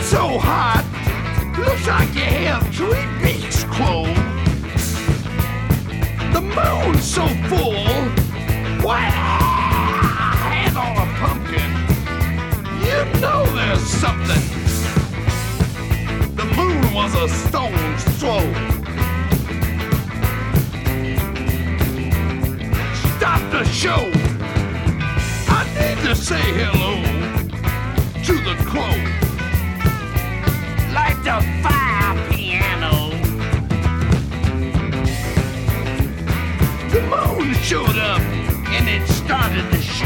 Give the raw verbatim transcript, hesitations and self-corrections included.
so hot, looks like you have three beaks, Chloe. The moon's so full, why hand on a pumpkin? You know there's something. The moon was a stone's throw. Stop the show. I need to say hello to the crow. Like the fire piano. The moon showed up and it started to